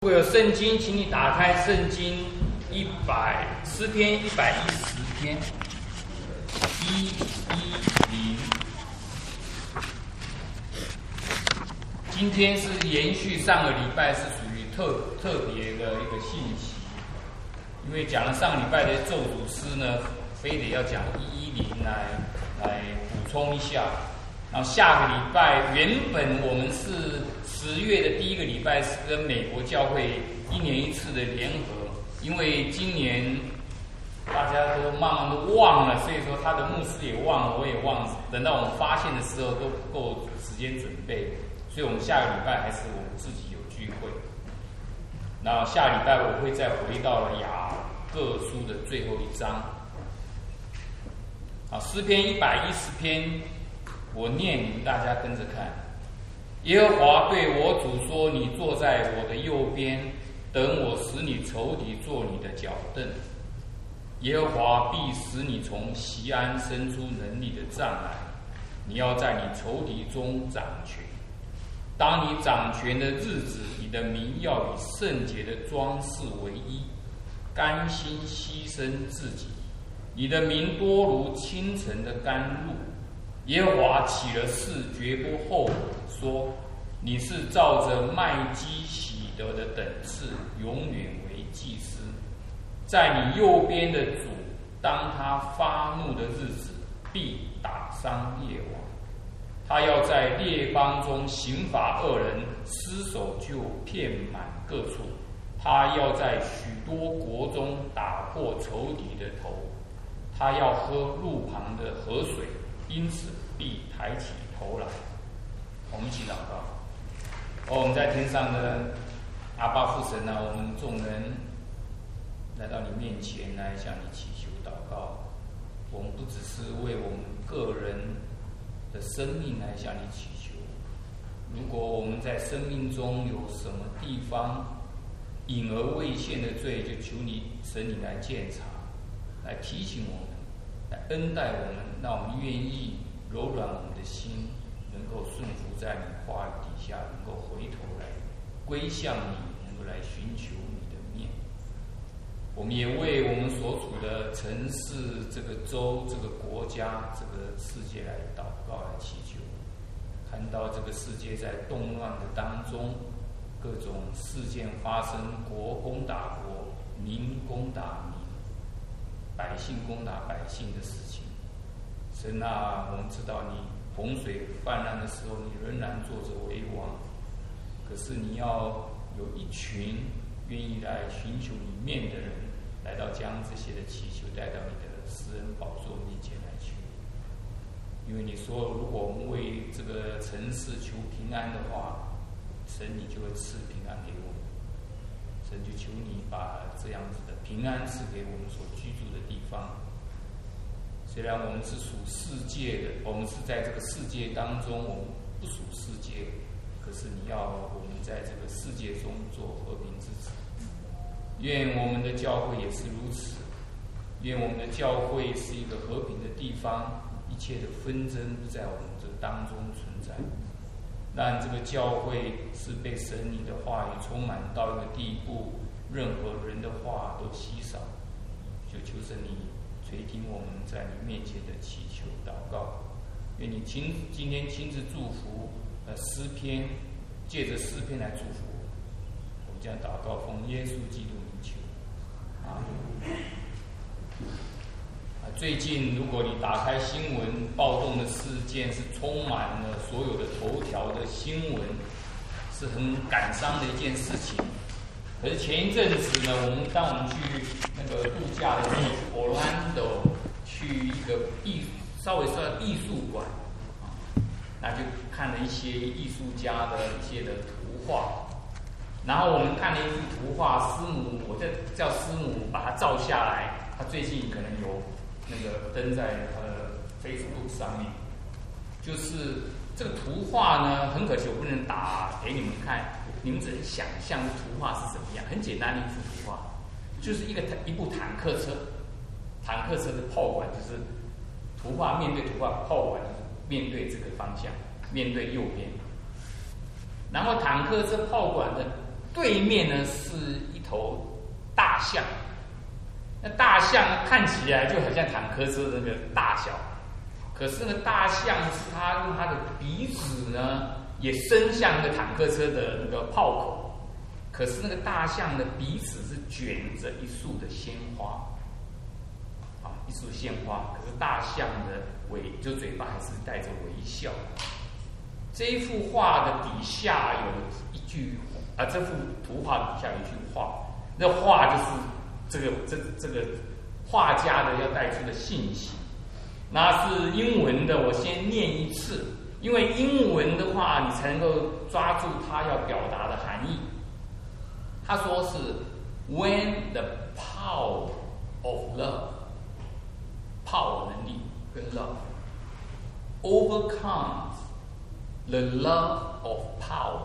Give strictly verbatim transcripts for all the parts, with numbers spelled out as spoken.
如果有圣经，请你打开圣经一百诗篇一百一十篇一一零。今天是延续上个礼拜，是属于特特别的一个信息，因为讲了上礼拜的咒诅诗呢，非得要讲一一零来来补充一下。然后下个礼拜，原本我们是十月的第一个礼拜是跟美国教会一年一次的联合，因为今年大家都慢慢都忘了，所以说他的牧师也忘了，我也忘了。等到我们发现的时候都不够时间准备，所以我们下个礼拜还是我们自己有聚会。那下礼拜我会再回到了雅各书的最后一章。啊，诗篇一百一十篇，我念，你们大家跟着看。耶和华对我主说：“你坐在我的右边，等我使你仇敌做你的脚凳。耶和华必使你从锡安生出能力的杖来，你要在你仇敌中掌权。当你掌权的日子，你的名要以圣洁的装饰为衣，甘心牺牲自己。你的名多如清晨的甘露。耶和华起了誓，绝不后悔，说：你是照着麦基洗德的等次，永远为祭司。在你右边的主，当他发怒的日子，必打伤列王。他要在列邦中刑罚恶人，失手就遍满各处。他要在许多国中打破仇敌的头。他要喝路旁的河水，因此必抬起头来。我们一起祷告。哦，我们在天上的阿爸父神啊，我们众人来到你面前来向你祈求祷告。我们不只是为我们个人的生命来向你祈求，如果我们在生命中有什么地方隐而未现的罪，就求你神你来鉴察，来提醒我们，来恩待我们，让我们愿意柔软我们的心，能够顺服在你话语底下，能够回头来归向你，能够来寻求你的面。我们也为我们所处的城市、这个州、这个国家、这个世界来祷告、来祈求。看到这个世界在动乱的当中，各种事件发生，国攻打国，民攻打民，百姓攻打百姓的事情。神啊，我们知道你洪水泛滥的时候，你仍然坐着为王。可是你要有一群愿意来寻求你面的人，来到将这些的祈求带到你的施恩宝座面前来求。因为你说，如果我们为这个城市求平安的话，神你就会赐平安给我们。神就求你把这样子的平安赐给我们所居住的地方。虽然我们是属世界的，我们是在这个世界当中，我们不属世界，可是你要我们在这个世界中做和平之子。愿我们的教会也是如此，愿我们的教会是一个和平的地方，一切的纷争不在我们这当中存在。让这个教会是被神你的话语充满到一个地步，任何人的话都稀少。就求神你垂听我们在你面前的祈求祷告，愿你亲今天亲自祝福呃诗篇，借着诗篇来祝福我们。我们将祷告奉耶稣基督名求，阿门。啊，最近如果你打开新闻，暴动的事件是充满了所有的头条的新闻，是很感伤的一件事情。可是前一阵子呢，我们当我们去那个度假的时候，去 Orlando 去一个艺稍微算艺术馆啊，那就看了一些艺术家的一些的图画。然后我们看了一幅图画，师母，我在叫师母把它照下来。他最近可能有那个登在他的 Facebook 上面。就是这个图画呢，很可惜我不能打给你们看。你们只能想象图画是什么样，很简单的一幅图画，就是一个一部坦克车，坦克车的炮管就是图画面对图画，炮管面对这个方向，面对右边。然后坦克车炮管的对面呢是一头大象。那大象看起来就很像坦克车的那个大小，可是呢，大象是它用它的鼻子呢，也伸向那个坦克车的那个炮口，可是那个大象的鼻子是卷着一束的鲜花，啊，一束鲜花，可是大象的尾就嘴巴还是带着微笑。这一幅画的底下有一句啊，这幅图画底下有一句话，那话就是这个这这个画家的要带出的信息。那是英文的，我先念一次，因为英文的话，你才能够抓住它要表达的含义。他说是 When the power of love， power 能力跟 love overcomes the love of power,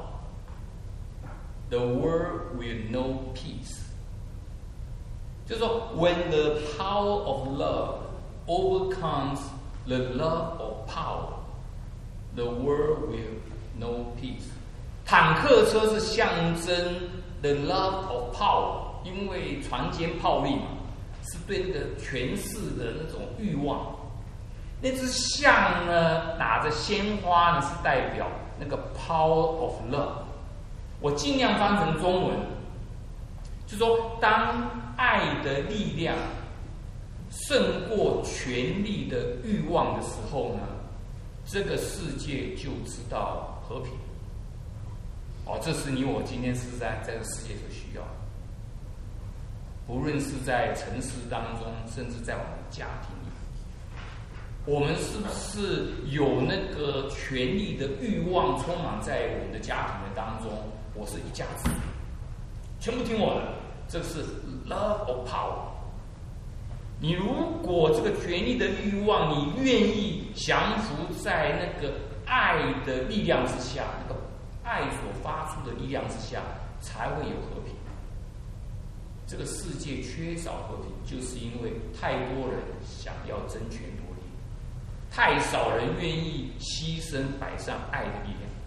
the world will know peace。 就是说 when the power of love overcomes the love of power, the world will know peace。 坦克车是象征 the love of power， 因为船坚炮利嘛，是对那个权势的那种欲望。那只象呢，打着鲜花呢，是代表那个 power of love。 我尽量翻成中文，就说当爱的力量胜过权力的欲望的时候呢，这个世界就知道和平。哦，这是你我今天是在这个世界所需要的，不论是在城市当中，甚至在我们的家庭里，我们是不是有那个权力的欲望充满在我们的家庭的当中？我是一家之主，全部听我的，这是 love of power。 你如果这个权力的欲望，你愿意降服在那个爱的力量之下，那个爱所发出的力量之下，才会有和平。这个世界缺少和平，就是因为太多人想要争权夺利，太少人愿意牺牲摆上爱的力量。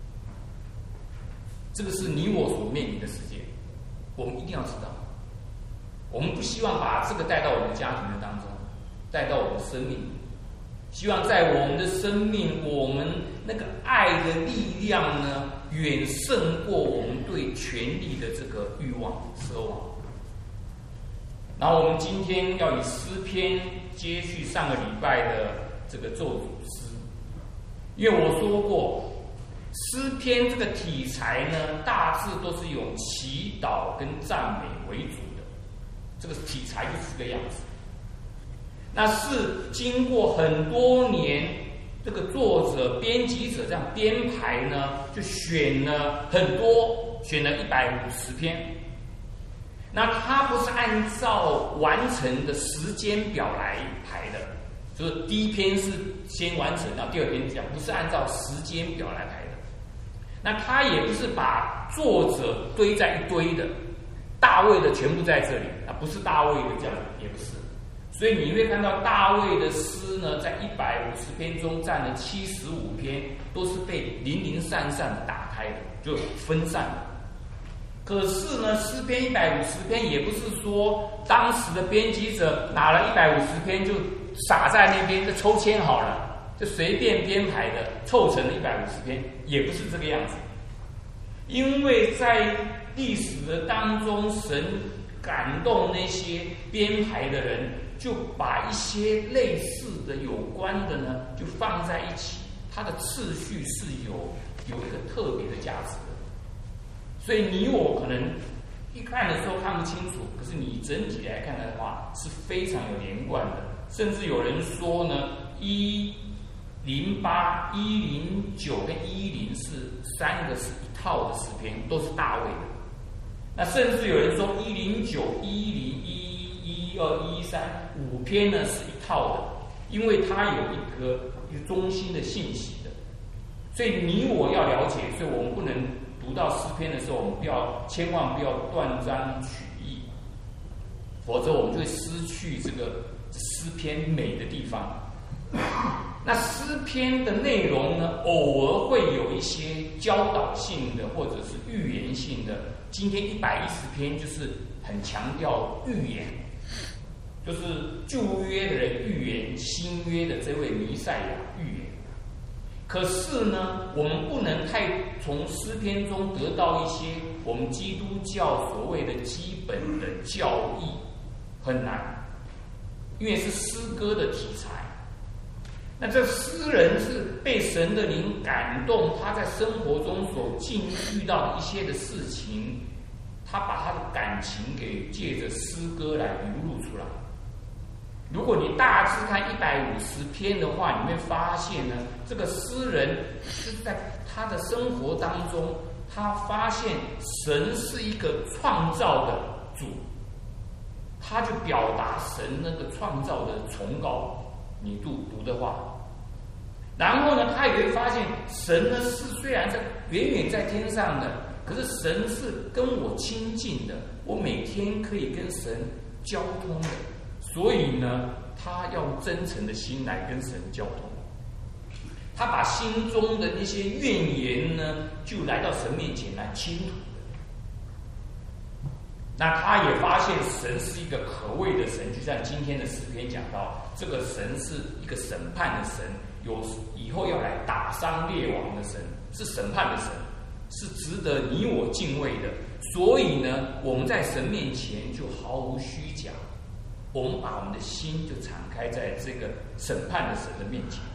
这个是你我所面临的世界，我们一定要知道。我们不希望把这个带到我们的家庭的当中，带到我们的生命，希望在我们的生命，我们那个爱的力量呢，远胜过我们对权力的这个欲望奢望。然后我们今天要以诗篇接续上个礼拜的这个咒诅诗，因为我说过，诗篇这个题材呢，大致都是用祈祷跟赞美为主的，这个题材就是这个样子。那是经过很多年，这个作者、编辑者这样编排呢，就选了很多，选了一百五十篇。那它不是按照完成的时间表来排的，就是第一篇是先完成，然后第二篇讲，不是按照时间表来排的。那他也不是把作者堆在一堆的，大卫的全部在这里，啊，不是大卫的这样，也不是。所以你会看到大卫的诗呢，在一百五十篇中占了七十五篇，都是被零零散散的打开的，就分散了。可是呢，诗篇一百五十篇也不是说当时的编辑者拿了一百五十篇就撒在那边就抽签好了，就随便编排的凑成了一百五十篇，也不是这个样子。因为在历史的当中，神感动那些编排的人，就把一些类似的、有关的呢，就放在一起，它的次序是有有一个特别的价值的。所以你我可能一看的时候看不清楚，可是你整体来看的话是非常有连贯的。甚至有人说呢，一零八、一零九跟一零是三个是一套的诗篇，都是大卫的。那甚至有人说一零九、一零一、一二、一三五篇呢是一套的，因为它有一个一个中心的信息的。所以你我要了解，所以我们不能读到诗篇的时候，我们不要千万不要断章取义，否则我们就会失去这个诗篇美的地方。 那诗篇的内容呢，偶尔会有一些教导性的或者是预言性的。今天一百一十篇就是很强调预言，就是旧约的人预言新约的这位弥赛亚预言。可是呢，我们不能太从诗篇中得到一些我们基督教所谓的基本的教义，很难，因为是诗歌的题材。那这诗人是被神的灵感动，他在生活中所经遇到的一些的事情，他把他的感情给借着诗歌来流露出来。如果你大致看一百五十篇的话，你会发现呢，这个诗人是在他的生活当中，他发现神是一个创造的主，他就表达神那个创造的崇高。你读读的话，然后呢，他也会发现神呢是虽然在远远在天上的，可是神是跟我亲近的，我每天可以跟神交通的，所以呢，他要用真诚的心来跟神交通。他把心中的那些怨言呢，就来到神面前来倾吐。那他也发现神是一个可畏的神，就像今天的诗篇讲到，这个神是一个审判的神，有以后要来打伤列王的神，是审判的神，是值得你我敬畏的。所以呢，我们在神面前就毫无虚假，我们把我们的心就敞开在这个审判的神的面前。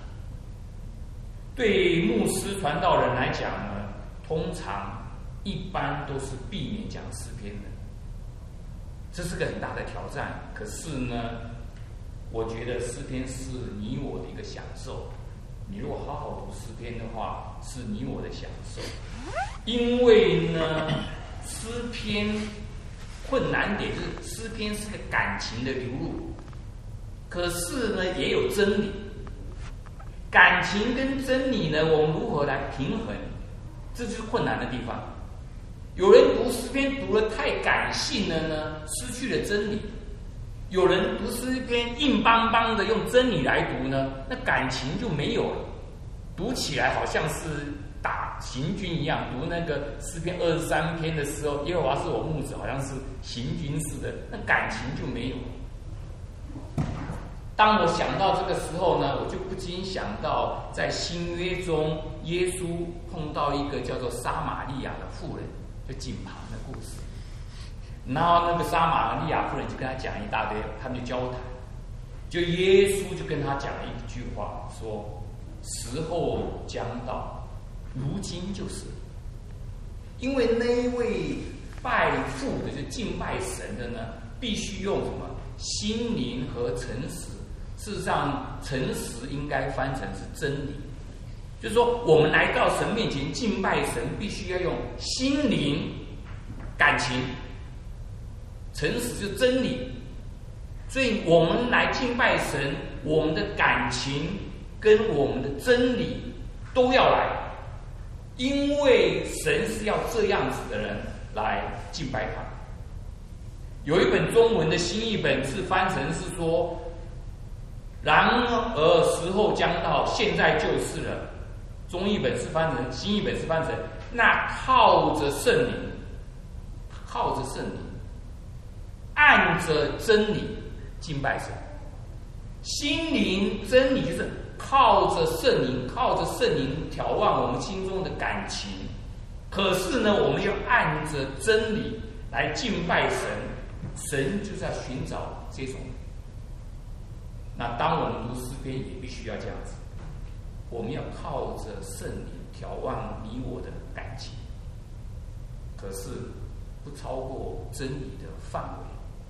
对牧师传道人来讲呢，通常一般都是避免讲诗篇的。这是个很大的挑战，可是呢，我觉得诗篇是你我的一个享受。你如果好好读诗篇的话，是你我的享受。因为呢，诗篇困难点就是诗篇是个感情的流露，可是呢也有真理。感情跟真理呢，我们如何来平衡？这就是困难的地方。有人读诗篇读得太感性了呢，失去了真理；有人读诗篇硬邦邦的用真理来读呢，那感情就没有了。读起来好像是打行军一样，读那个诗篇二十三篇的时候，耶和华是我牧者，好像是行军似的，那感情就没有了。当我想到这个时候呢，我就不禁想到在新约中，耶稣碰到一个叫做撒玛利亚的妇人，就井旁的故事。然后那个撒玛利亚妇人就跟他讲一大堆，他们就交谈。就耶稣就跟他讲了一句话，说：“时候将到，如今就是。”因为那一位拜父的，就敬拜神的呢，必须用什么心灵和诚实。事实上，诚实应该翻成是真理，就是说，我们来到神面前敬拜神，必须要用心灵、感情。诚实就是真理，所以我们来敬拜神，我们的感情跟我们的真理都要来，因为神是要这样子的人来敬拜他。有一本中文的新译本是翻成是说，然而时候将到，现在就是了。中译本是翻成，新译本是翻成，那靠着圣灵，靠着圣灵，按着真理敬拜神。心灵真理就是靠着圣灵，靠着圣灵眺望我们心中的感情。可是呢，我们要按着真理来敬拜神，神就是要寻找这种。那当我们读诗篇也必须要这样子，我们要靠着圣灵眺望你我的感情，可是不超过真理的范围。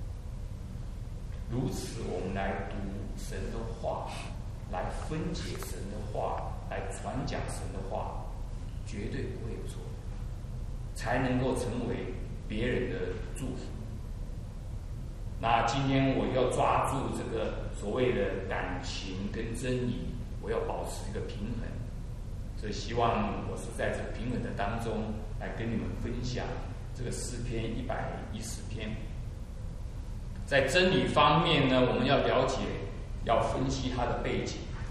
如此，我们来读神的话，来分解神的话，来传讲神的话，绝对不会有错，才能够成为别人的祝福。那今天我要抓住这个所谓的感情跟真理，我要保持一个平衡，所以希望我是在这个平衡的当中来跟你们分享这个诗篇一百一十篇。在真理方面呢，我们要了解，要分析它的背景。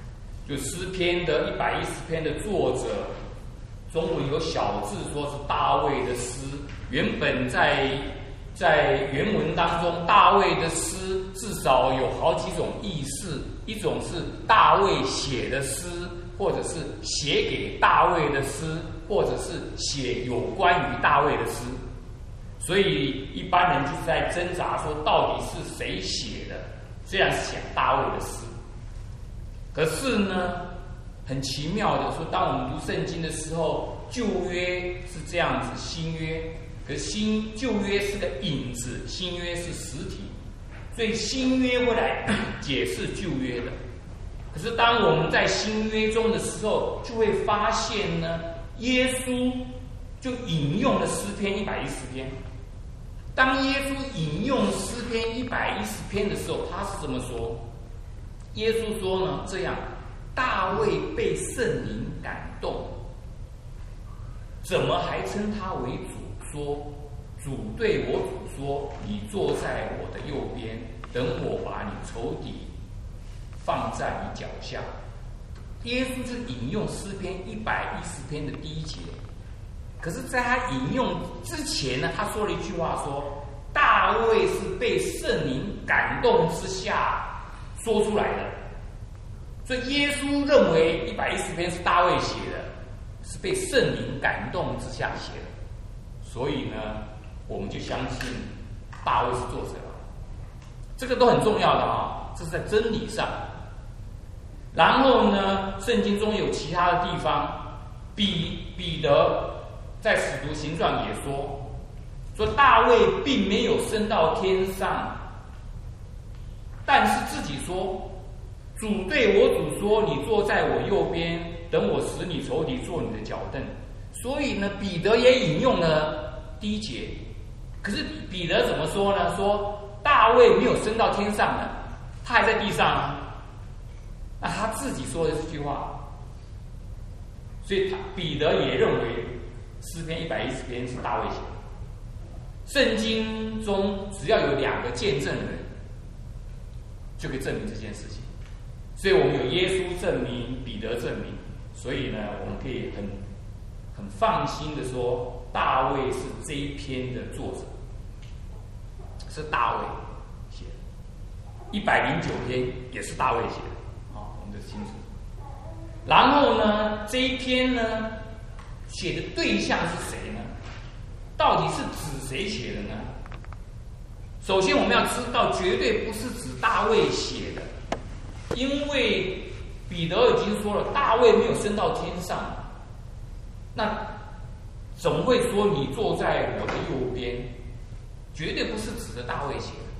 就诗篇的一百一十篇的作者，中文有小字说是大卫的诗。原本在在原文当中，大卫的诗至少有好几种意思，一种是大卫写的诗，或者是写给大卫的诗，或者是写有关于大卫的诗。所以一般人就是在挣扎说，到底是谁写的？虽然是讲大卫的诗，可是呢，很奇妙的说，当我们读圣经的时候，旧约是这样子，新约，可是新旧约是个影子，新约是实体，所以新约会来解释旧约的。可是当我们在新约中的时候，就会发现呢，耶稣就引用了诗篇一百一十篇。当耶稣引用诗篇一百一十篇的时候，他是这么说：耶稣说呢，这样，大卫被圣灵感动，怎么还称他为主？说主对我主说：“你坐在我的右边，等我把你仇敌放在你脚下。”耶稣是引用诗篇一百一十篇的第一节，可是在他引用之前呢，他说了一句话说：“大卫是被圣灵感动之下说出来的。”所以耶稣认为一百一十篇是大卫写的，是被圣灵感动之下写的。所以呢，我们就相信大卫是作者，这个都很重要的啊，这是在真理上。然后呢，圣经中有其他的地方，彼彼得在使徒行传也说，说大卫并没有升到天上，但是自己说，主对我主说：“你坐在我右边，等我使你仇敌做你的脚凳。”所以呢，彼得也引用了第一节。可是彼得怎么说呢？说大卫没有升到天上呢，他还在地上啊。那他自己说的这句话，所以他彼得也认为诗篇一百一十篇是大卫写的。圣经中只要有两个见证人，就可以证明这件事情。所以我们有耶稣证明，彼得证明，所以呢，我们可以很很放心的说，大卫是这一篇的作者，是大卫写的。一百零九篇也是大卫写的。清楚。然后呢，这一篇呢，写的对象是谁呢？到底是指谁写的呢？首先我们要知道，绝对不是指大卫写的，因为彼得已经说了，大卫没有升到天上，那怎么会说你坐在我的右边？绝对不是指着大卫写的。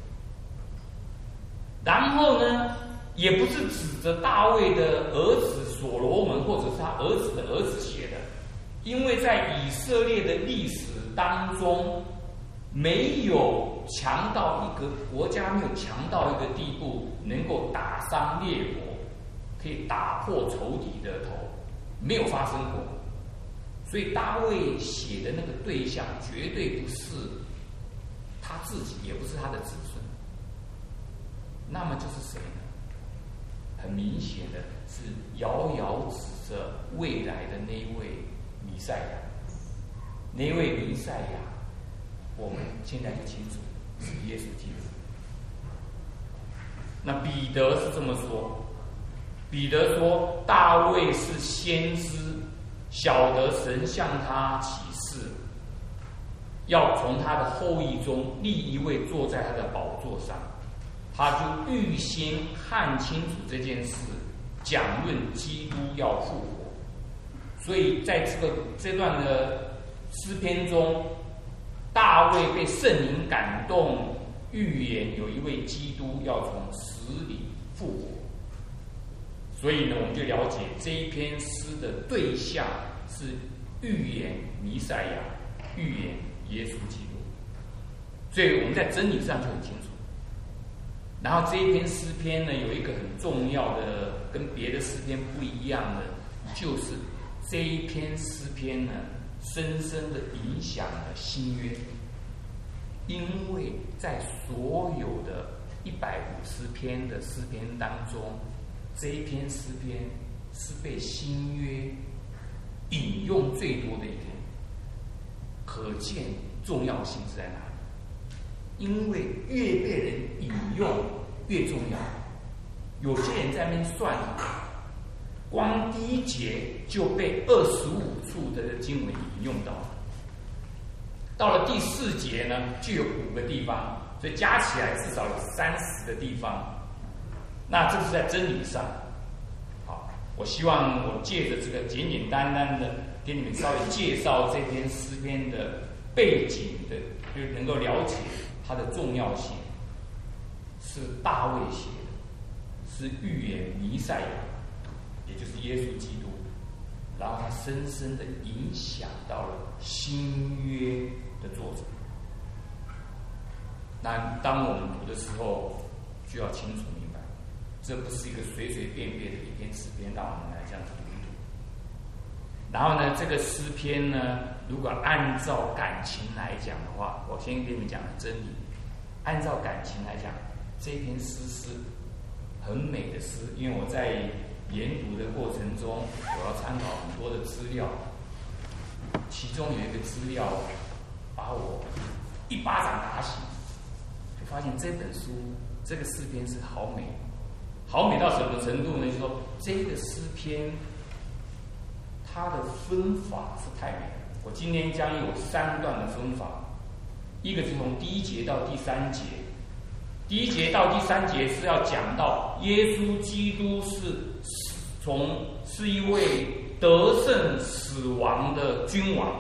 然后呢，也不是指着大卫的儿子所罗门或者是他儿子的儿子写的，因为在以色列的历史当中，没有强到一个国家，没有强到一个地步，能够打伤列国，可以打破仇敌的头，没有发生过。所以大卫写的那个对象，绝对不是他自己，也不是他的子孙。那么就是谁呢？很明显的是遥遥指着未来的那一位弥赛亚，那一位弥赛亚，我们现在就清楚是耶稣基督。那彼得是这么说，彼得说大卫是先知，晓得神向他启示，要从他的后裔中立一位坐在他的宝座上。他就预先看清楚这件事，讲论基督要复活。所以在这个这段的诗篇中，大卫被圣灵感动，预言有一位基督要从死里复活。所以呢，我们就了解这一篇诗的对象是预言弥赛亚，预言耶稣基督。所以我们在真理上就很清楚。然后这一篇诗篇呢，有一个很重要的，跟别的诗篇不一样的，就是这一篇诗篇呢，深深的影响了新约。因为在所有的一百五十篇的诗篇当中，这一篇诗篇是被新约引用最多的一篇，可见重要性是在哪里？因为越被人引用越重要。有些人在那边算，光第一节就被二十五处的经文引用到，到了第四节呢，就有五个地方，所以加起来至少有三十个地方。那这是在真理上。好，我希望我借着这个简简单单的给你们稍微介绍这篇诗篇的背景的，就能够了解它的重要性。是大卫写的，是预言弥赛亚，也就是耶稣基督，然后他深深的影响到了新约的作者。那当我们读的时候，就要清楚明白，这不是一个随随便便的一篇诗篇，让我们来这样子读一读。然后呢，这个诗篇呢，如果按照感情来讲的话，我先跟你们讲真理。按照感情来讲，这篇诗是很美的诗，因为我在研读的过程中，我要参考很多的资料，其中有一个资料把我一巴掌打醒，就发现这本书这个诗篇是好美，好美到什么程度呢？就是说这个诗篇它的分法是太美了。我今天将有三段的分法，一个是从第一节到第三节。第一节到第三节是要讲到耶稣基督是从是一位得胜死亡的君王，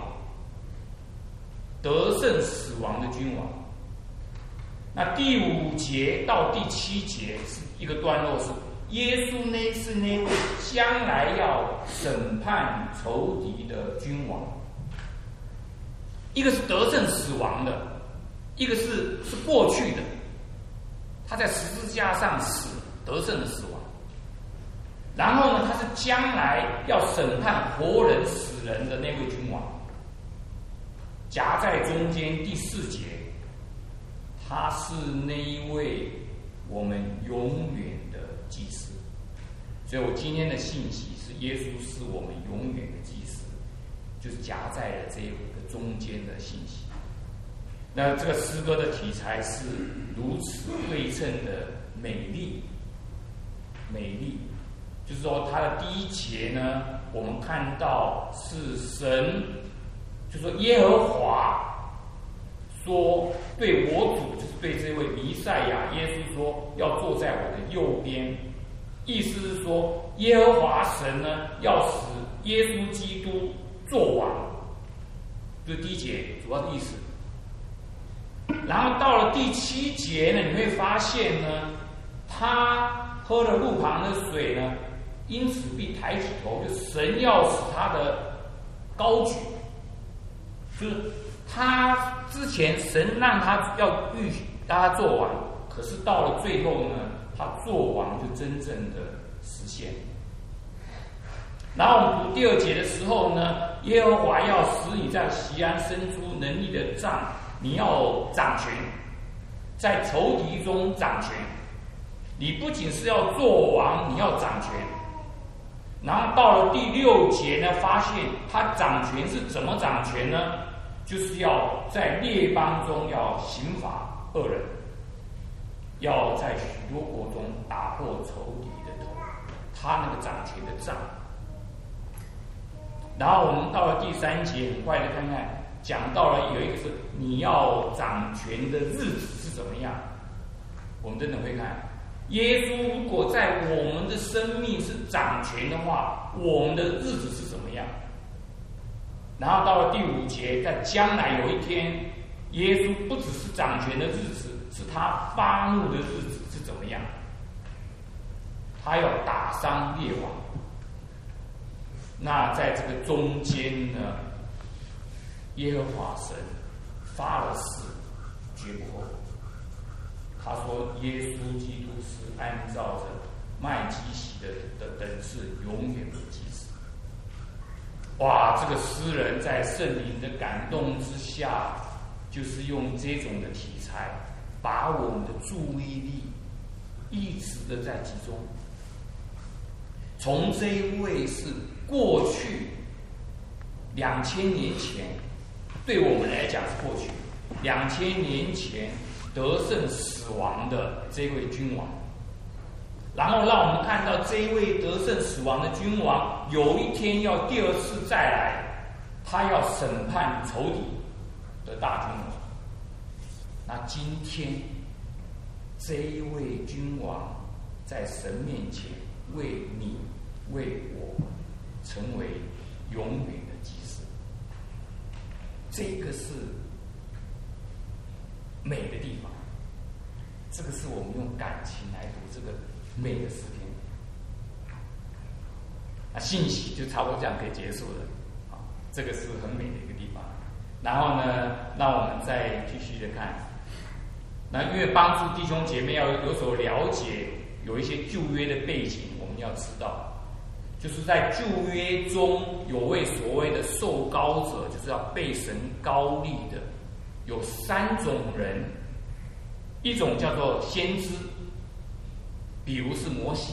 得胜死亡的君王。那第五节到第七节是一个段落，是耶稣呢是那位将来要审判仇敌的君王。一个是得胜死亡的，一个是是过去的。他在十字架上死，得胜的死亡。然后呢，他是将来要审判活人死人的那位君王。夹在中间第四节，他是那一位我们永远的祭司。所以我今天的信息是耶稣是我们永远的祭司，就是夹在了这个中间的信息。那这个诗歌的题材是如此对称的美丽，美丽，就是说它的第一节呢，我们看到是神，就是说耶和华说对我主，就是对这位弥赛亚耶稣说要坐在我的右边，意思是说耶和华神呢要使耶稣基督作王，这是第一节主要的意思。然后到了第七节呢，你会发现呢，他喝了路旁的水呢，因此必抬起头，就神要使他的高举，就是他之前神让他要预让他做王，可是到了最后呢，他做王就真正的实现。然后我们读第二节的时候呢，耶和华要使你在锡安伸出能力的杖。你要掌权，在仇敌中掌权。你不仅是要做王，你要掌权。然后到了第六节呢，发现他掌权是怎么掌权呢？就是要在列邦中要刑罚恶人，要在许多国中打破仇敌的头。他那个掌权的杖。然后我们到了第三节，很快的看看。讲到了有一个是你要掌权的日子是怎么样，我们真的会看耶稣如果在我们的生命是掌权的话，我们的日子是怎么样。然后到了第五节，在将来有一天，耶稣不只是掌权的日子，是他发怒的日子是怎么样，他要打伤列王。那在这个中间呢，耶和华神发了誓，绝不后悔。他说：“耶稣基督是按照着麦基洗的的等次，永远的祭司。”哇！这个诗人在圣灵的感动之下，就是用这种的题材，把我们的注意力一直的在集中。 从这一位是过去两千年前，对我们来讲是过去两千年前得胜死亡的这位君王，然后让我们看到这一位得胜死亡的君王，有一天要第二次再来，他要审判仇敌的大君王。那今天这一位君王在神面前为你为我成为永远的祭司，这个是美的地方，这个是我们用感情来读这个美的诗篇。啊，信息就差不多这样可以结束了。啊，这个是很美的一个地方。然后呢，让我们再继续的看。那因为帮助弟兄姐妹要有所了解，有一些旧约的背景，我们要知道，就是在旧约中有位所谓的受膏者，就是要被神膏立的，有三种人，一种叫做先知，比如是摩西；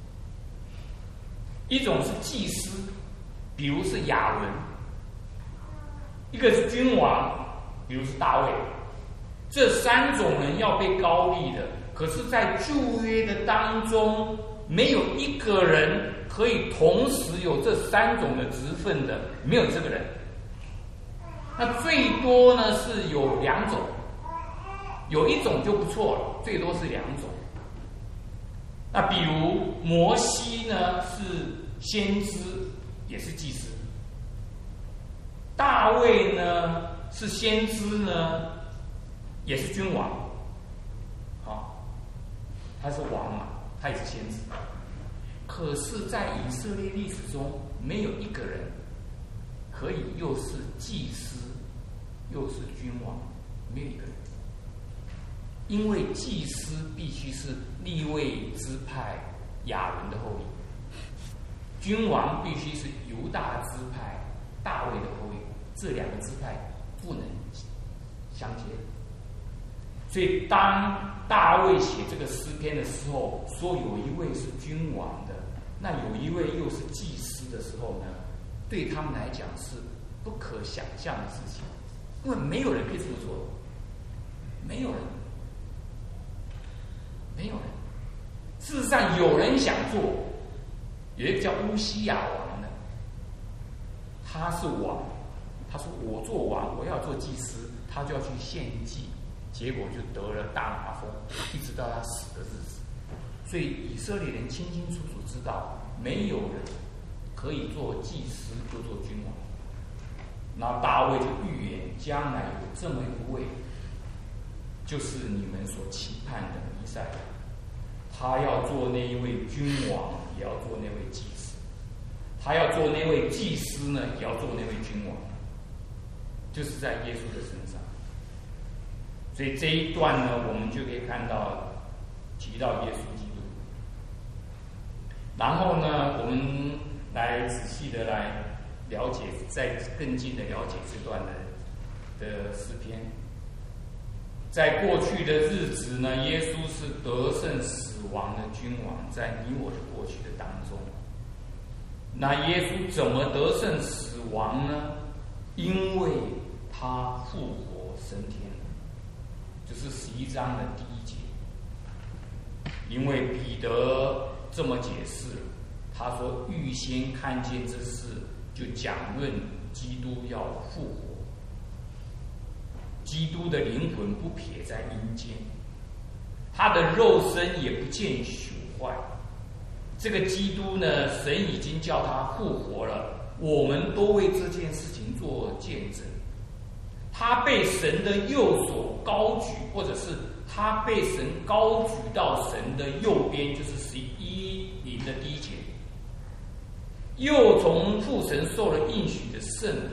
一种是祭司，比如是亚伦；一个是君王，比如是大卫。这三种人要被膏立的，可是在旧约的当中，没有一个人可以同时有这三种的职分的，没有这个人。那最多呢是有两种，有一种就不错了，最多是两种。那比如摩西呢是先知，也是祭司；大卫呢是先知呢，也是君王。好，他是王嘛，他也是先知。可是，在以色列历史中，没有一个人可以又是祭司又是君王，没有一个人。因为祭司必须是利未支派亚伦的后裔，君王必须是犹大支派大卫的后裔，这两个支派不能相接。所以当大卫写这个诗篇的时候，说有一位是君王的，那有一位又是祭司的时候呢，对他们来讲是不可想象的事情，因为没有人可以这么做的，没有人，没有人。事实上，有人想做，有一个叫乌西雅王的，他是王，他说我做王，我要做祭司，他就要去献祭。结果就得了大麻风，一直到他死的日子。所以以色列人清清楚楚知道，没有人可以做祭司就做君王。那大卫就预言，将来有这么一位，就是你们所期盼的弥赛亚。他要做那一位君王，也要做那位祭司；他要做那位祭司呢，也要做那位君王。就是在耶稣的身上。所以这一段呢，我们就可以看到提到耶稣基督。然后呢，我们来仔细的来了解，再更近的了解这段的的诗篇。在过去的日子呢，耶稣是得胜死亡的君王，在你我的过去的当中。那耶稣怎么得胜死亡呢？因为他复活升天。就是十一章的第一节，因为彼得这么解释，他说预先看见这事，就讲论基督要复活。基督的灵魂不撇在阴间，他的肉身也不见朽坏。这个基督呢，神已经叫他复活了，我们都为这件事情做见证。他被神的右手高举，或者是他被神高举到神的右边，就是十一零的第一节，又从父神受了应许的圣灵。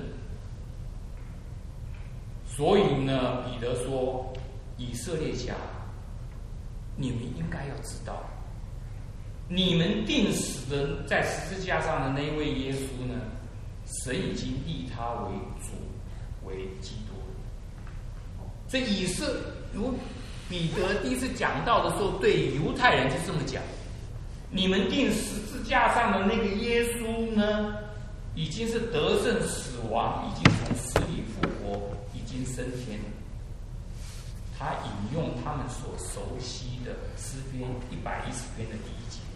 所以呢，彼得说：“以色列家，你们应该要知道，你们定死的在十字架上的那一位耶稣呢，神已经立他为主，为基督。”所以以色如彼得第一次讲到的时候，对犹太人就这么讲， 你们钉十字架上的那个耶稣呢，已经是得胜死亡，已经从死里复活，已经升天了。他引用他们所熟悉的诗篇一百一十篇的第一节。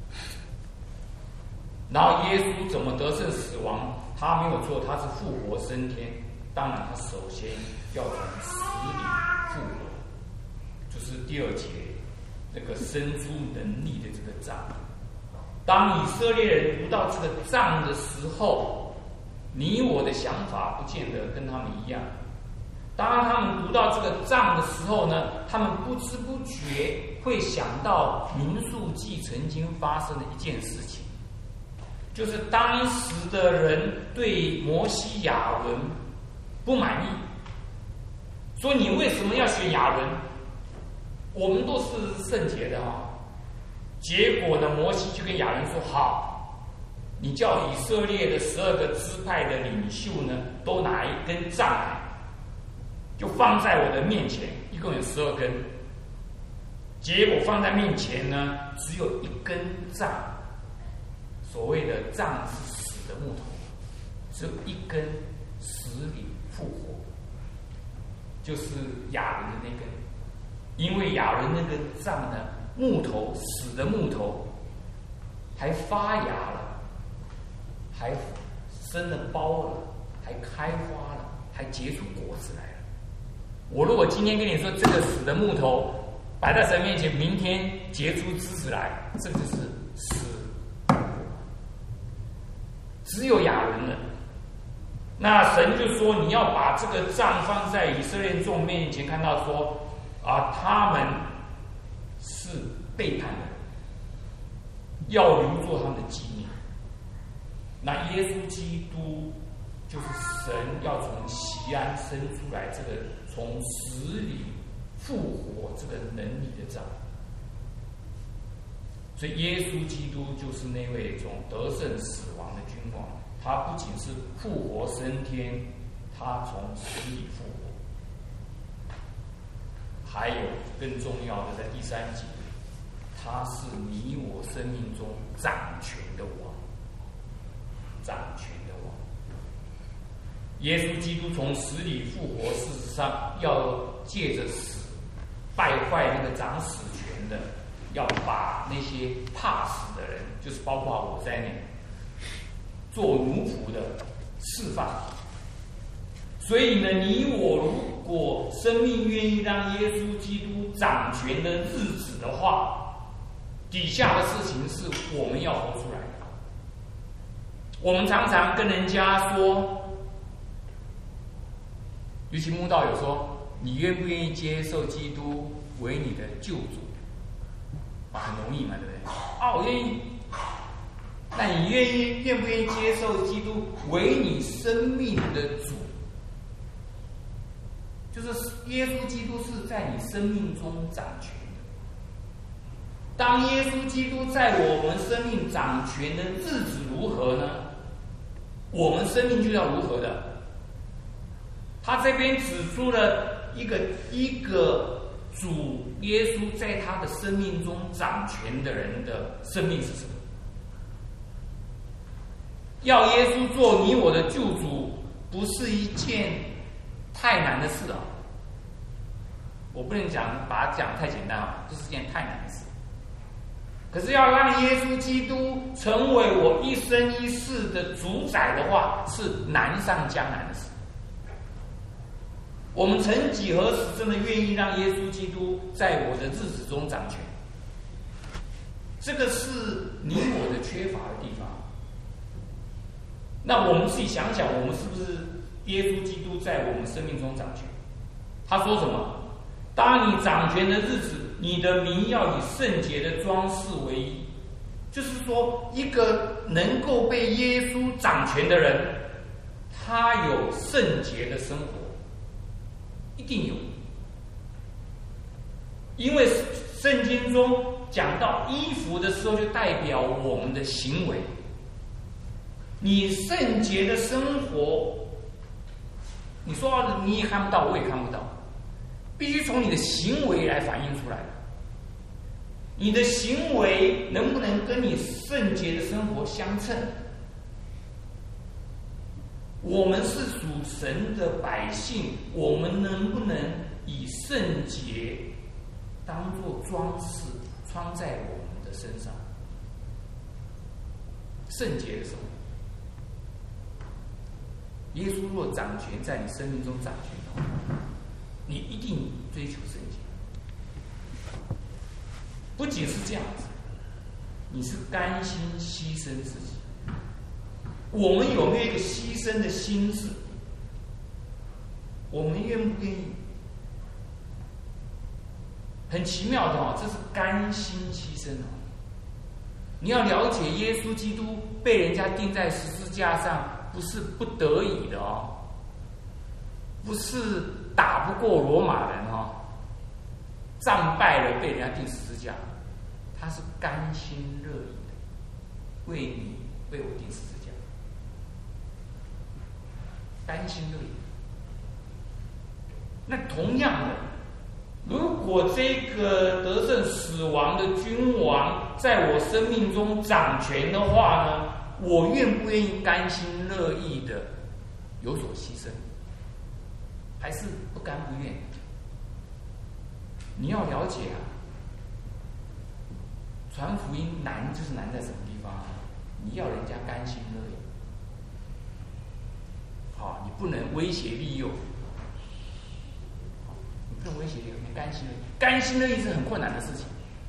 然后耶稣怎么得胜死亡？他没有错，他是复活升天。当然，他首先要从死里复活，就是第二节这个生出能力的这个杖。当以色列人读到这个杖的时候，你我的想法不见得跟他们一样。当他们读到这个杖的时候呢，他们不知不觉会想到民数记曾经发生的一件事情，就是当时的人对摩西亚伦不满意，说你为什么要选亚伦？我们都是圣洁的哈。结果呢，摩西就跟亚伦说：好，你叫以色列的十二个支派的领袖呢，都拿一根杖来，就放在我的面前，一共有十二根。结果放在面前呢，只有一根杖。所谓的杖是死的木头，只有一根死里复活，就是亚伦的那根。因为亚伦那根杖呢，木头死的木头还发芽了，还生了苞了，还开花了，还结出果子来了。我如果今天跟你说这个死的木头摆在神面前，明天结出枝子来，这就是死。只有亚伦了。那神就说：你要把这个杖放在以色列众面前，看到说啊，他们是背叛的，要留作他们的纪念。那耶稣基督就是神要从锡安生出来，这个从死里复活这个能力的杖。所以耶稣基督就是那位从得胜死亡的君王，他不仅是复活升天，他从死里复活，还有更重要的，在第三节，他是你我生命中掌权的王，掌权的王。耶稣基督从死里复活，事实上要借着死败坏那个掌死权的，要把那些怕死的人，就是包括我在内，做奴仆的释放。所以呢，你我如果生命愿意让耶稣基督掌权的日子的话，底下的事情是我们要活出来的。我们常常跟人家说，尤其慕道友说，你愿不愿意接受基督为你的救主？啊，很容易嘛，对不对？啊，我愿意。那你愿意愿不愿意接受基督为你生命的主？就是耶稣基督是在你生命中掌权的。当耶稣基督在我们生命掌权的日子如何呢？我们生命就要如何的。他这边指出了一个一个主耶稣在他的生命中掌权的人的生命是什么？要耶稣做你我的救主，不是一件太难的事啊！我不能讲把它讲太简单啊，这是件太难的事。可是要让耶稣基督成为我一生一世的主宰的话，是难上加难的事。我们曾几何时真的愿意让耶稣基督在我的日子中掌权？这个是你我的缺乏的地方。那我们自己想想，我们是不是耶稣基督在我们生命中掌权？他说什么？当你掌权的日子，你的名要以圣洁的装饰为衣。就是说，一个能够被耶稣掌权的人，他有圣洁的生活，一定有。因为圣经中讲到衣服的时候，就代表我们的行为。你圣洁的生活，你说你也看不到，我也看不到，必须从你的行为来反映出来。 你的行为能不能跟你圣洁的生活相称？我们是属神的百姓，我们能不能以圣洁当作装饰穿在我们的身上？圣洁的生活，耶稣若掌权在你生命中掌权的话，你一定追求圣洁。不仅是这样子，你是甘心牺牲自己。我们有没有一个牺牲的心智？我们愿不愿意？很奇妙的哦，这是甘心牺牲哦。你要了解，耶稣基督被人家钉在十字架上，不是不得已的哦，不是打不过罗马人哦，战败了被人家钉十字架，他是甘心乐意的，为你为我钉十字架，甘心乐意。那同样的，如果这个得胜死亡的君王在我生命中掌权的话呢，我愿不愿意甘心乐意的有所牺牲，还是不甘不愿？你要了解啊，传福音难就是难在什么地方啊？你要人家甘心乐意，好，你不能威胁利诱。不能威胁你，你甘心乐意，甘心乐意是很困难的事情。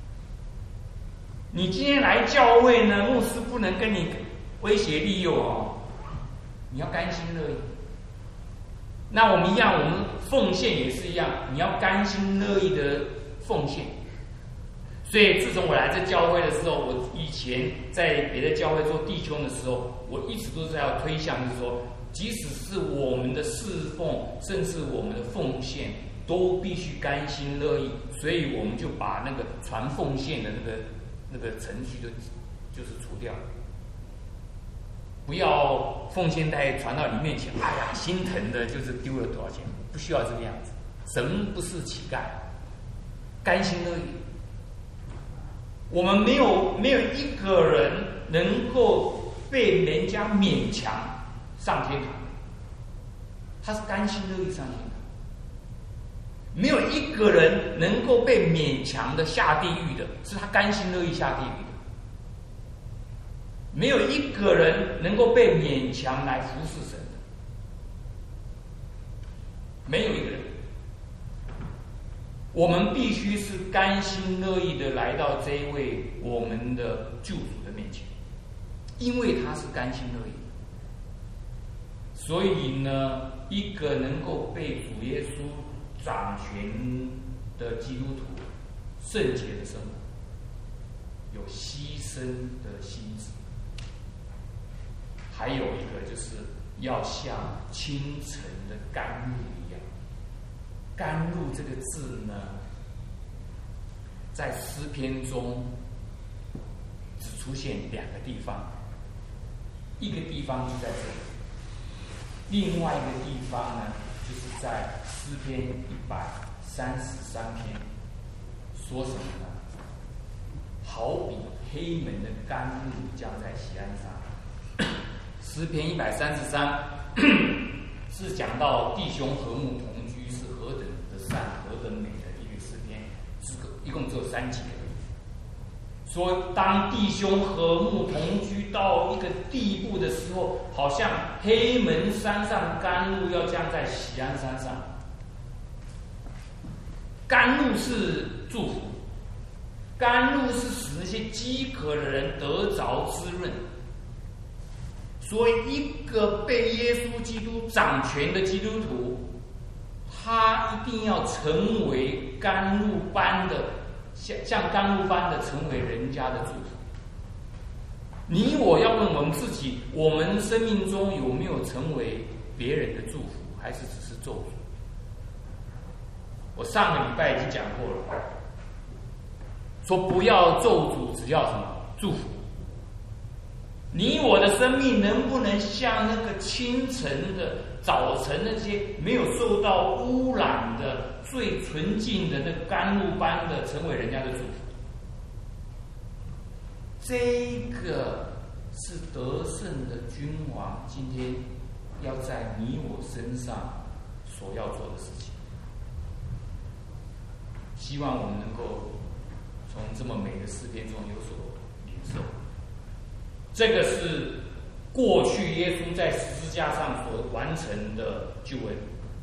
你今天来教会呢，牧师不能跟你威胁利诱哦，你要甘心乐意。那我们一样，我们奉献也是一样，你要甘心乐意的奉献。所以自从我来这教会的时候，我以前在别的教会做弟兄的时候，我一直都是要推向，就是说，即使是我们的侍奉，甚至我们的奉献，都必须甘心乐意，所以我们就把那个传奉献的那个那个程序就就是除掉了。不要奉献袋传到你面前，哎呀，心疼的就是丢了多少钱，不需要这个样子。神不是乞丐，甘心乐意。我们没有没有一个人能够被人家勉强上天堂，他是甘心乐意上天堂。没有一个人能够被勉强的下地狱的，是他甘心乐意下地狱的。没有一个人能够被勉强来服侍神的，没有一个人。我们必须是甘心乐意的来到这一位我们的救主的面前，因为他是甘心乐意。所以呢，一个能够被主耶稣掌权的基督徒，圣洁的生活，有牺牲的心志。还有一个就是要像清晨的甘露一样。甘露这个字呢，在诗篇中只出现两个地方，一个地方就在这里，另外一个地方呢，就是在诗篇一百三十三篇，说什么呢？好比黑门的甘露降在锡安山。诗篇一百三十三是讲到弟兄和睦同居是何等的善、何等美的一个诗篇，是一共只有三节而已。说当弟兄和睦同居到一个地步的时候，好像黑门山上甘露要降在锡安山上。甘露是祝福，甘露是使那些饥渴的人得着滋润。所以，一个被耶稣基督掌权的基督徒，他一定要成为甘露般的，像像甘露般的成为人家的祝福。你我要问我们自己，我们生命中有没有成为别人的祝福，还是只是咒诅？我上个礼拜已经讲过了，说不要咒诅，只要什么祝福。你我的生命能不能像那个清晨的早晨那些没有受到污染的最纯净的那甘露般的成为人家的祝福？ 这个是得胜的君王，今天要在你我身上所要做的事情。希望我们能够从这么美的诗篇中有所领受。这个是过去耶稣在十字架上所完成的救恩。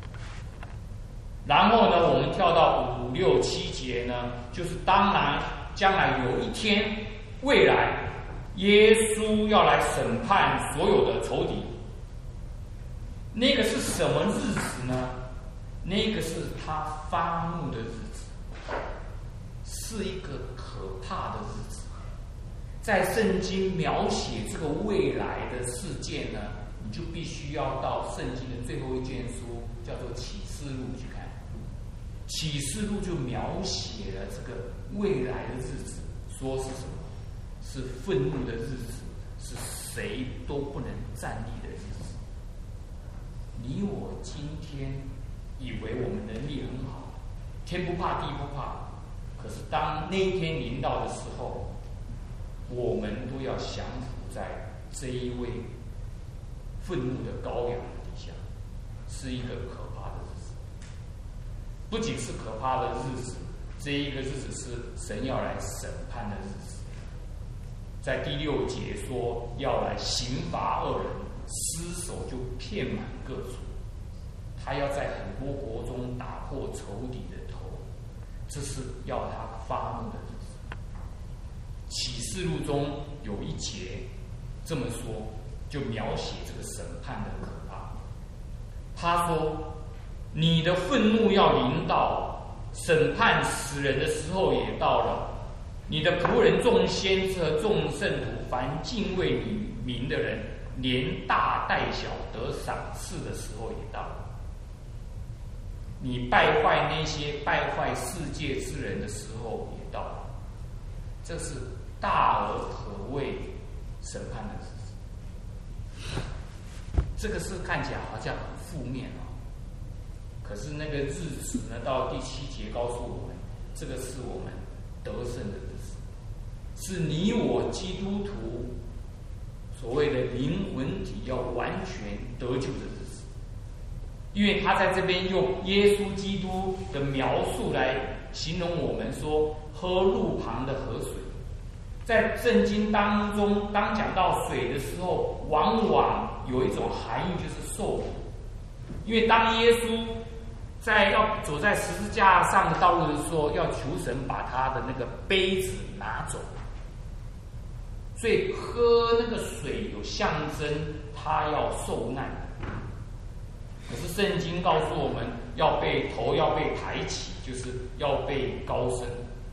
然后呢，我们跳到五六七节呢，就是当然将来有一天，未来耶稣要来审判所有的仇敌。那个是什么日子呢？那个是他发怒的日子，是一个可怕的日子。在圣经描写这个未来的事件呢，你就必须要到圣经的最后一卷书，叫做启示录去看。启示录就描写了这个未来的日子，说是什么？是愤怒的日子，是谁都不能站立的日子。你我今天以为我们能力很好，天不怕地不怕，可是当那一天临到的时候，我们都要降服在这一位愤怒的羔羊的底下，是一个可怕的日子。不仅是可怕的日子，这一个日子是神要来审判的日子。在第六节说要来刑罚恶人，尸首就遍满各处。他要在很多国中打破仇敌的头，这是要他发怒的日子。启示录中有一节这么说，就描写这个审判的可怕。他说：“你的愤怒要临到，审判死人的时候也到了。你的仆人众先知和众圣徒，凡敬畏你名的人，连大带小得赏赐的时候也到了。你败坏那些败坏世界之人的时候也到了。”这是大而可畏审判的日子。这个是看起来好像很负面哦，可是那个日子呢，到第七节告诉我们，这个是我们得胜的日子，是你我基督徒所谓的灵魂体要完全得救的日子。因为他在这边用耶稣基督的描述来形容我们说，喝路旁的河水。在圣经当中，当讲到水的时候，往往有一种含义，就是受苦。因为当耶稣在要走在十字架上的道路的时候，要求神把他的那个杯子拿走，所以喝那个水有象征他要受难。可是圣经告诉我们，要被头要被抬起，就是要被高升。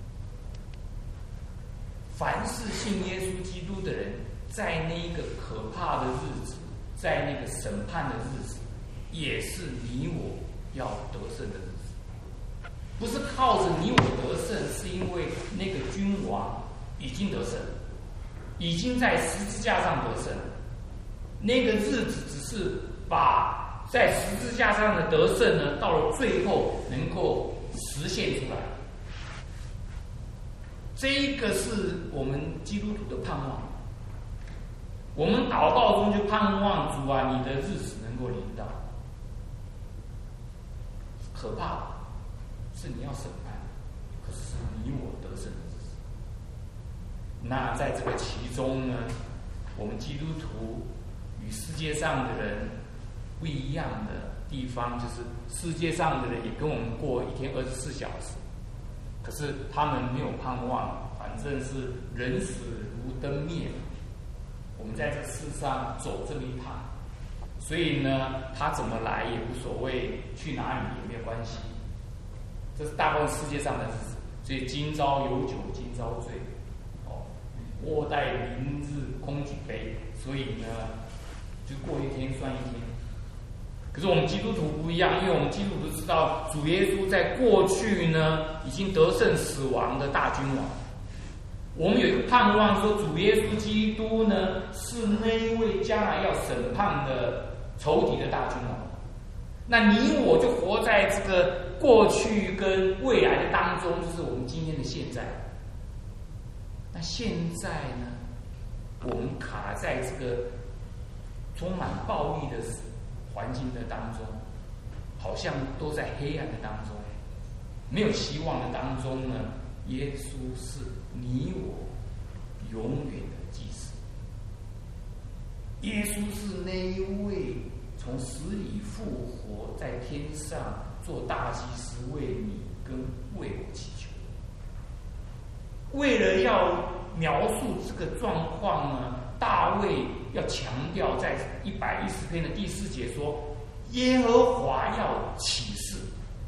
凡是信耶稣基督的人，在那个可怕的日子，在那个审判的日子，也是你我要得胜的日子。不是靠着你我得胜，是因为那个君王已经得胜，已经在十字架上得胜。那个日子只是把在十字架上的得胜呢，到了最后能够实现出来。这一个是我们基督徒的盼望。我们祷告中就盼望主啊，你的日子能够临到。可怕的是你要审判，可是是你我得胜的日子。那在这个其中呢，我们基督徒与世界上的人不一样的地方，就是世界上的人也跟我们过一天二十四小时，可是他们没有盼望，反正是人死如灯灭。我们在这世上走这么一趟，所以呢，他怎么来也无所谓，去哪里也没有关系。这是大部分世界上的日子，所以今朝有酒今朝醉，哦，卧待明日空举杯，所以呢，就过一天算一天。可是我们基督徒不一样，因为我们基督徒知道主耶稣在过去呢已经得胜死亡的大君王。我们有一个盼望说，主耶稣基督呢是那一位将来要审判的仇敌的大君王。那你我就活在这个过去跟未来的当中，就是我们今天的现在。 那现在呢，我们卡在这个充满暴力的环境的当中，好像都在黑暗的当中，没有希望的当中呢，耶稣是你我永远的祭司。耶稣是那一位从死里复活，在天上做大祭司，为你跟为我祈求。为了要描述这个状况呢，大卫要强调在一百一十篇的第四节说，耶和华要起誓，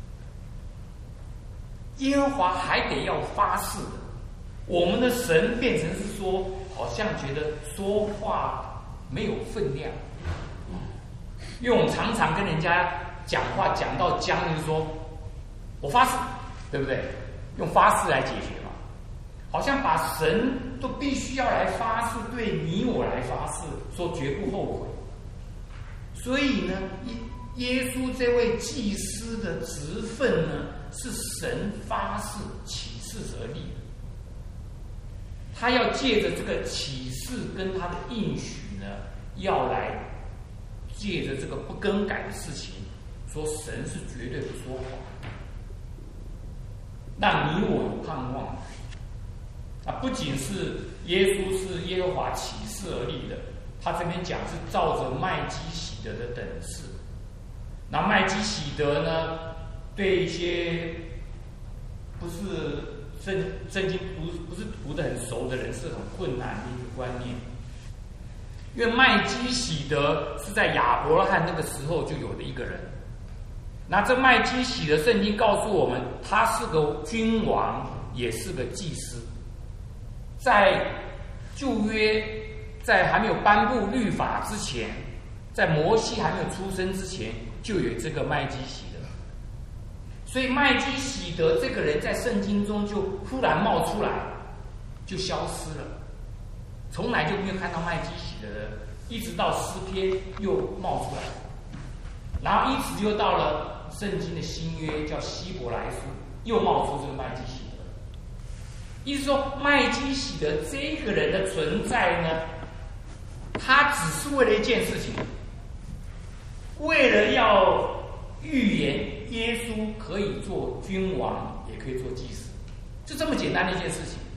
耶和华还得要发誓的。我们的神变成是说，好像觉得说话没有分量，因为我们常常跟人家讲话讲到僵，就是说我发誓，对不对？用发誓来解决嘛，好像把神都必须要来发誓，对你我来发誓，说绝不后悔。所以呢，耶稣这位祭司的职分呢，是神发誓起誓而立的。他要借着这个启示跟他的应许呢，要来借着这个不更改的事情，说神是绝对不说谎，让你我有盼望。啊，不仅是耶稣是耶和华起誓而立的，他这边讲是照着麦基洗德的等式。那麦基洗德呢，对一些不是圣圣经不不是读得很熟的人是很困难的一个观念，因为麦基洗德是在亚伯拉罕那个时候就有的一个人。那这麦基洗德圣经告诉我们，他是个君王，也是个祭司。在旧约在还没有颁布律法之前，在摩西还没有出生之前，就有这个麦基洗德。所以麦基洗德这个人在圣经中就忽然冒出来，就消失了，从来就没有看到麦基洗德的，一直到诗篇又冒出来，然后一直又到了圣经的新约叫希伯来书，又冒出这个麦基洗德。意思说，麦基洗德这个人的存在呢，他只是为了一件事情，为了要预言耶稣可以做君王，也可以做祭司，就这么简单的一件事情。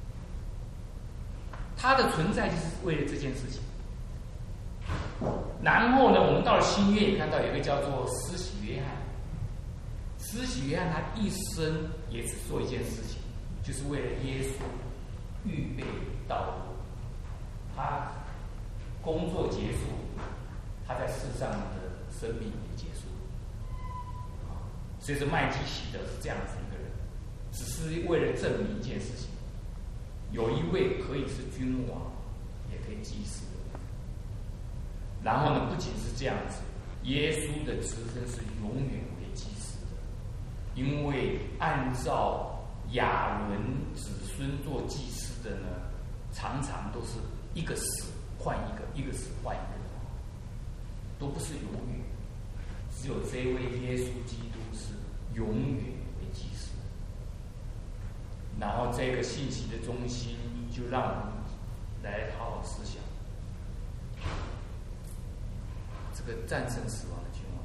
他的存在就是为了这件事情。然后呢，我们到了新约也看到有一个叫做施洗约翰，施洗约翰他一生也只做一件事情，就是为了耶稣预备道路。他工作结束，他在世上的生命也结束。所以说麦基洗德是这样子一个人，只是为了证明一件事情，有一位可以是君王，也可以祭司。然后呢，不仅是这样子，耶稣的职分是永远为祭司的，因为按照亚伦子孙做祭司的呢，常常都是一个死换一个，一个死换一个，都不是永远。只有这位耶稣基督是永远为祭司。然后这个信息的中心，就让我们来好好思想。这个战胜死亡的君王，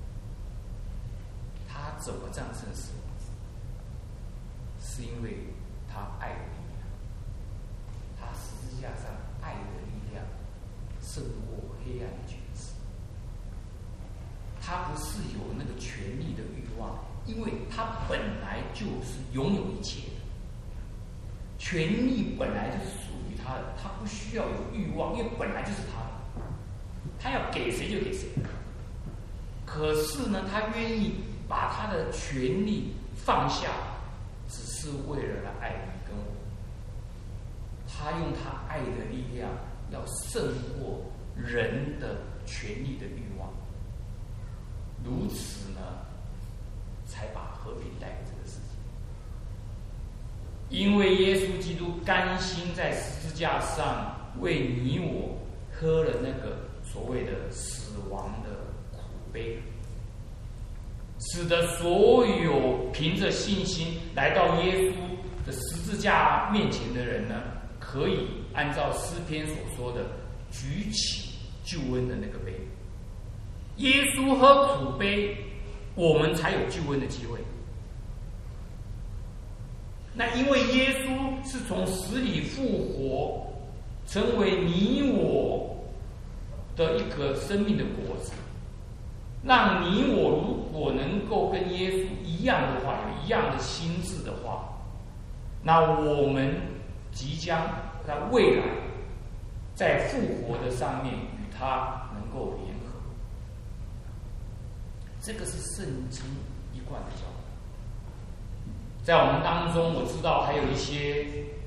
他怎么战胜死亡？是因为他爱的力量，他十字架上爱的力量胜过黑暗的权势。他不是有那个权力的欲望，因为他本来就是拥有一切的，权力本来就是属于他的，他不需要有欲望，因为本来就是他的。他要给谁就给谁，可是呢，他愿意把他的权利放下，只是为了来爱你跟我。他用他爱的力量，要胜过人的权利的欲望，如此呢，才把和平带给这个世界。因为耶稣基督甘心在十字架上为你我喝了那个所谓的死亡的苦杯， 使得所有凭着信心来到耶稣的十字架面前的人呢，可以按照诗篇所说的，举起救恩的那个杯。耶稣喝苦杯，我们才有救恩的机会。那因为耶稣是从死里复活，成为你我的一个生命的果子，让你我如果能够跟耶稣一样的话，有一样的心智的话，那我们即将在未来在复活的上面与他能够联合。这个是圣经一贯的教导。在我们当中，我知道还有一些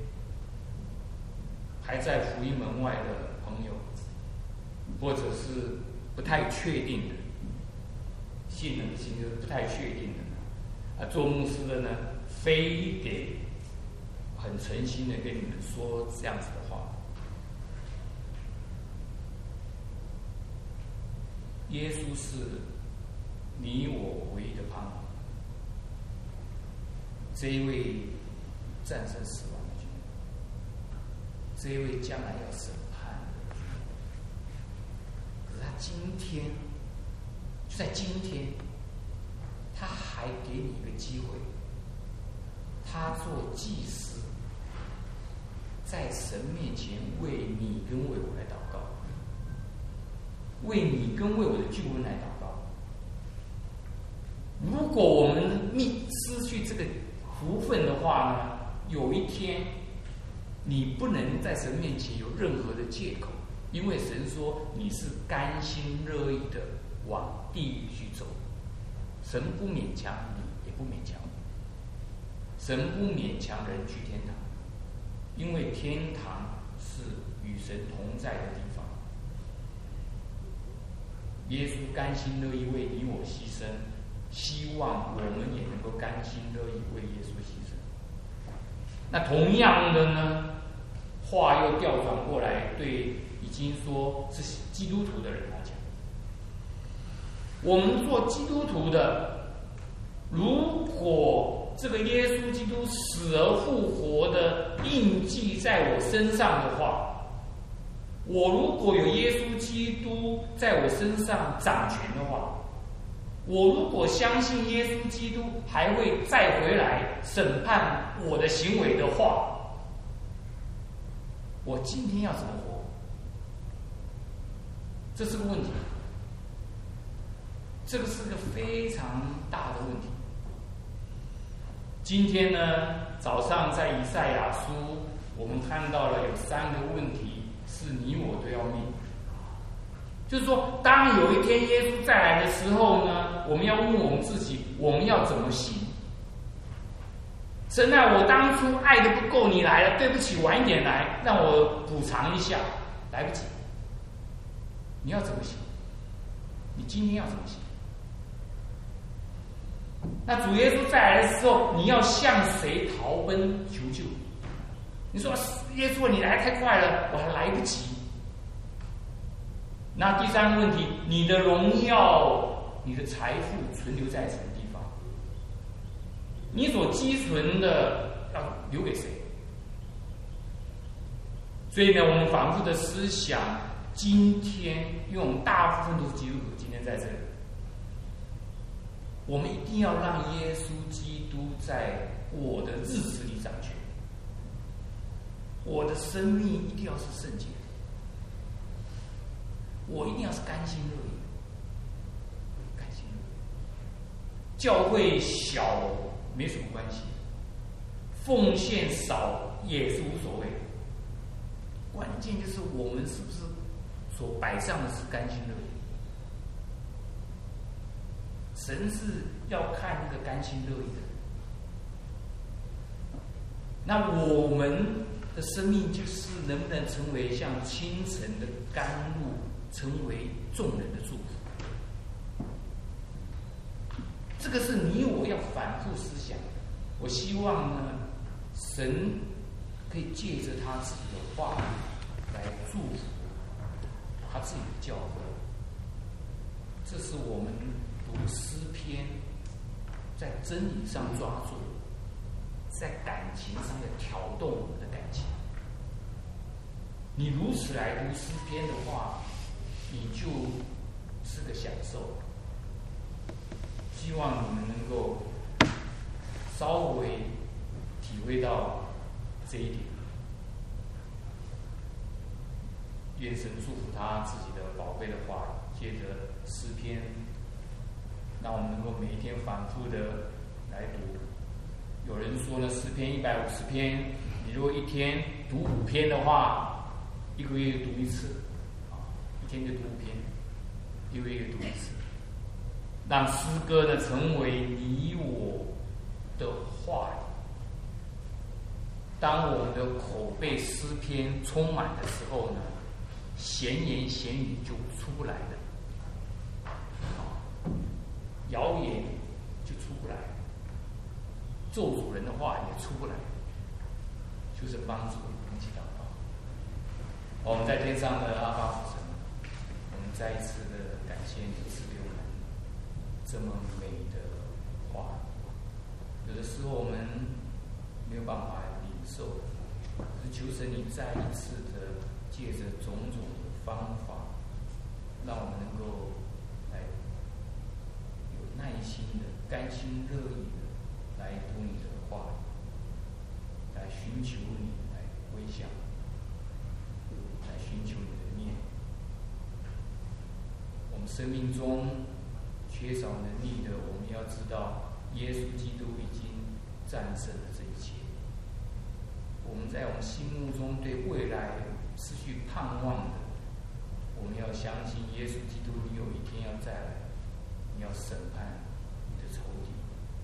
还在福音门外的朋友，或者是不太确定的，信的信是不太确定的，啊，做牧师的呢，非得很诚心的跟你们说这样子的话。耶稣是你我唯一的盼望，这一位战胜死亡的君，这一位将来要审判的君，可是他今天，就在今天，他还给你一个机会，他做祭司，在神面前为你跟为我来祷告，为你跟为我的救恩来祷告。如果我们失去这个福分的话呢，有一天你不能在神面前有任何的借口，因为神说你是甘心乐意的往地狱去走，神不勉强你，也不勉强我，神不勉强人去天堂，因为天堂是与神同在的地方。耶稣甘心乐意为你我牺牲，希望我们也能够甘心乐意为耶稣牺牲。那同样的呢，话又调转过来，对已经说是基督徒的人来讲，我们做基督徒的，如果这个耶稣基督死而复活的印记在我身上的话，我如果有耶稣基督在我身上掌权的话，我如果相信耶稣基督还会再回来审判我的行为的话，我今天要怎么活？这是个问题，这个是个非常大的问题。今天呢，早上在以赛亚书，我们看到了有三个问题是你我都要面，就是说，当有一天耶稣再来的时候呢，我们要问我们自己，我们要怎么行？神啊，我当初爱的不够，你来了，对不起，晚一点来，让我补偿一下，来不及。你要怎么行？你今天要怎么行？那主耶稣再来的时候，你要向谁逃奔求救？你说耶稣，你来太快了，我还来不及。那第三个问题，你的荣耀、你的财富存留在什么地方？你所积存的要留给谁？所以呢，我们反复的思想，今天，因为我们大部分都是基督徒，今天在这里，我们一定要让耶稣基督在我的日子里掌权，我的生命一定要是圣洁的。我一定要是甘心乐意，甘心乐意。教会小没什么关系，奉献少也是无所谓。关键就是我们是不是所摆上的是甘心乐意？神是要看那个甘心乐意的。那我们的生命就是能不能成为像清晨的甘露，成为众人的祝福。这个是你我要反复思想。我希望呢，神可以借着他自己的话语来祝福他自己的教会。这是我们读诗篇在真理上抓住，在感情上要挑动我们的感情。你如此来读诗篇的话，你就是个享受。希望你们能够稍微体会到这一点。愿神祝福他自己的宝贝的话语，借着诗篇，让我们能够每一天反复的来读。有人说呢，诗篇一百五十篇，你如果一天读五篇的话，一个月读一次，啊，一天就读五篇，一个月读一次，让诗歌呢成为你我的话语。当我们的口被诗篇充满的时候呢，闲言闲语就出来了，谣言就出不来，咒主人的话也出不来，就是帮助我们一起祷告。我们在天上的阿爸父神，我们再一次的感谢你赐给我们这么美的话。有的时候我们没有办法领受，只是求神你再一次的借着种种的方法，让我们能够来有耐心的、甘心乐意的来读你的话，来寻求你，来归向，来寻求你的面。我们生命中缺少能力的，我们要知道，耶稣基督已经战胜了这一切。我们在我们心目中对未来失去盼望的，我们要相信耶稣基督，你有一天要再来，你要审判你的仇敌。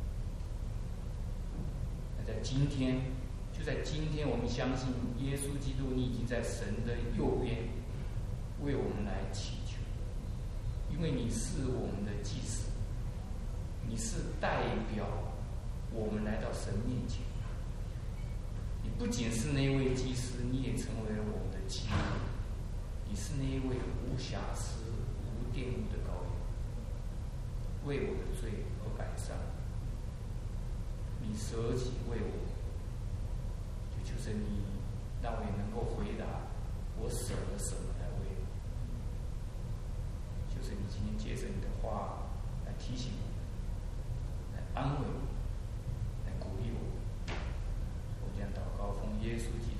那在今天，就在今天，我们相信耶稣基督，你已经在神的右边，为我们来祈求，因为你是我们的祭司，你是代表我们来到神面前。你不仅是那位祭司，你也成为了我们的基督。你是那一位无瑕疵、无玷污的羔羊，为我的罪而摆上。你舍己为我，就求神你让我也能够回答，我舍了什么来为你？就是你今天借着你的话来提醒我，来安慰我，来鼓励我。我将祷告奉耶稣基督